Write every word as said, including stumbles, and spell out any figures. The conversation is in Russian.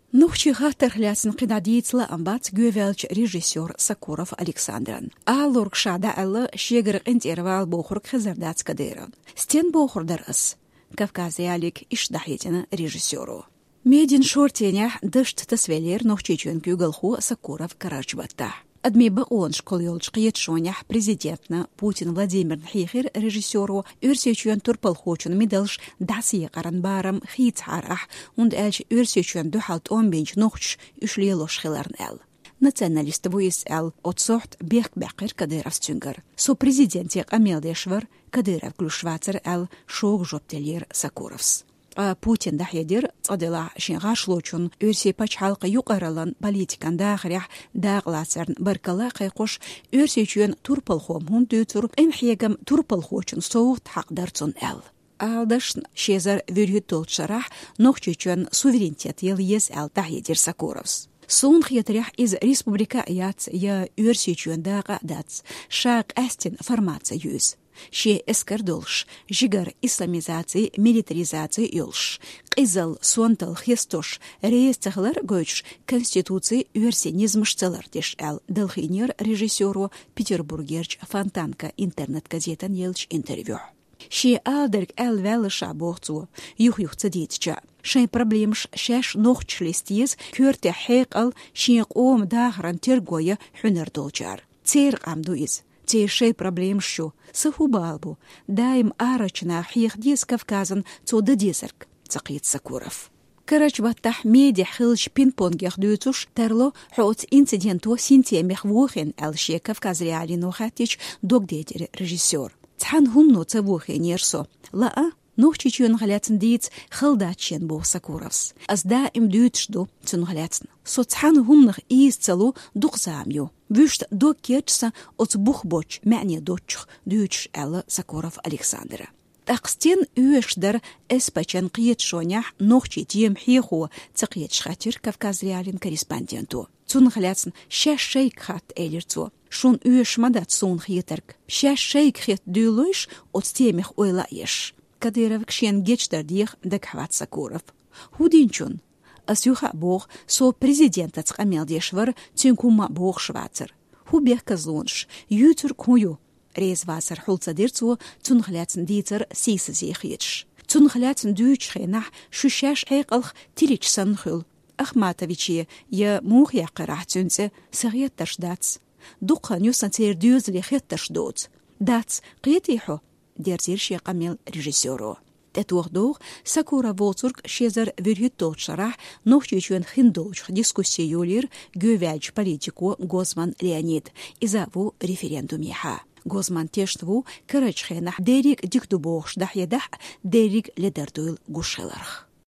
Нухчига терхлясен қидадийтла амбат гövелч режиссер Сакуров Александран. А лоркшада аллы шегір интервал бохур кхазардats кадыра. Стен бохурдар ыс. Кавказиялик ишдахетина режиссеру. Медин шортеня дышт тасвелер нухчичен кюгалху Сакуров карачбатта. Адми баон школ ёлчк етшонях президентна Путин Владимир Хихер режиссеру үрсечен турпалхочун медалш даси қаранбарам хитхарах und элч үрсечен духалт он бенч нухч үшлелош хиларн эл. Националист вуис эл отсохт бек бекер Кадыров стюнгер. Со президенте Амелдешвар Кадыров глушвацер эл шог жоптелер Сакуровс. Путин дахедер цадела шингашлочун үрсе пачалқы юқаралан политикан дахрях дағласарн баркала қайқош үрсечен турпалхом хун дютур энхиегам турпалхочун соуғт хақдарцун әл. Алдашн шезар вюрхютолчарах нохчечен суверенитет ел ес әл дахедер Сакуровс. Сон хиетрях из республика яц я үрсечен даға дац шақ әстен формация юз. Ше эскардолш, жигар исламизации, милитаризации юлш. Қизал, сонтал, хестош, реестахлар гойч, конституции версенизмшталар деш әл. Дылхинер режиссеру Петербургерч Фонтанка интернет-газетан елч интервью. Ше алдерк әл вәліша боғцу, юх-юх цадетча. Шай проблемш шаш нохчлистиез, көрте хайқ ал, шеқ ом дағран тергоя хүнер долчар. Цер амдуиз. Тейшей проблем шу, сахубалбу, даим арачна хихдис Кавказан цода дезерк, цакит Сакуров. Карач баттах меди хилч пинг-понгех дюцуш, терло хоуц инциденту синтемех вухен элше Кавказ реали нохатич догдедер режиссер. Цхан хумну цавухен ерсо, лаа нухчичун галяцн диц хылдачен бу Сакуровс. Аз даим дютшду цун галяцн. Со цхан хумнах из целу духзамю. Вюшт до кетса от бухбоч мяне дочх дючш элла Сакуров Александра. Тақстен үйешдер эспачен қиетшонях нохчи тием хиху цақиет шхатир Кавказ реалин корреспонденту. Цун халяцн шаш шейк хат элерцу. Шун үйеш мадат сон хиетерк. Шаш шейк хет дюлойш от стемех ойла еш. Кадыров кшен гечдер дих декхват Сакуров. Худинчун. Асюха бог со президента цқамелдешвар цинкума бог швацер. Хубех казлонш, ютур кую. Резвасер хулцадерцу цунхляцн дицер сисазехетш. Цунхляцн дючхенах шушаш айқалх тиличсан хул. Ахматовичи я мух яқырах цунце сағетташ дац. Дуқан юсан цер дюзли хетташ доц. Дац қиетиху, дерзир шеқамел режиссеру. Тетухдох Сакура Волцург шезар вюрхютолчарах нохчичuen хиндолч дискуссиюлир гövелч политику Гозман Леонид изаву референдумиха. Гозман тештву кырачхенах дерик диктубохш дахедах дерик ледардуйл гушеларх.